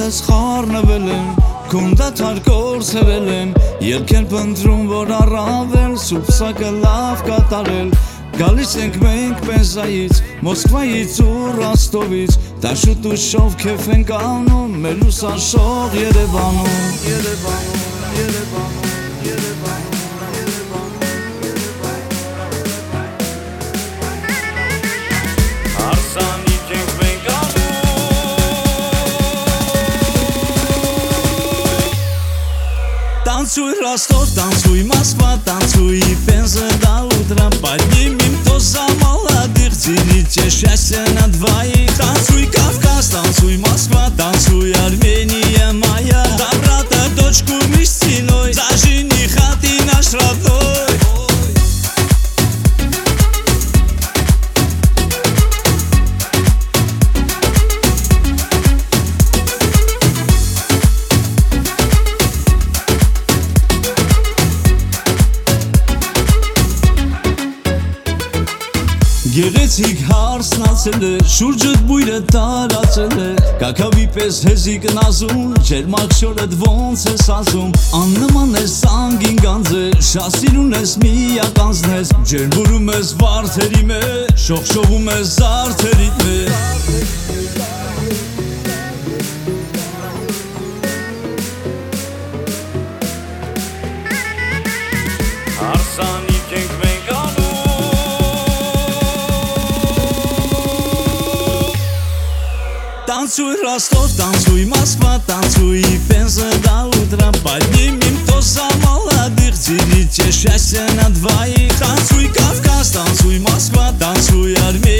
Սիրելս խառնվել են, քունդաթար կորցրել են, երկել փնտրում, որ առավել սուբսակը լավ կատարել։ Գալիս ենք մենք Պենզայից, Մոսկվայից ու Ռոստովից, դաշուտ ու շով քեֆ ենք անում, մեր լուսաշող Երևանում։ Танцуй Ростов, танцуй Москва, танцуй Пенза до утра. Поднимем тост за молодых, делите счастье на двоих. Танцуй Кавказ, танцуй Москва, танцуй Армения моя. За брата дочку Мистиной, за жениха ты наш родной. Գեղեցիկ հարսնացել է, շուրջդ բույրը տարածել է, կակավի պես հեզիկ նազում, ջերմակ շորդ ոնց ես ասում, աննման ես սանգին գանձը, շասիրուն ես միականձն ես, ջերմուրում ես վարդերի մեջ, շողշողում ես զարդերիտ մեջ։ Հարսանիք ենք մենք Танцуй Ростов, танцуй Москва, танцуй Пенза до утра. Поднимем тост за молодых, делите счастье на двоих. Танцуй Кавказ, танцуй Москва, танцуй Армения.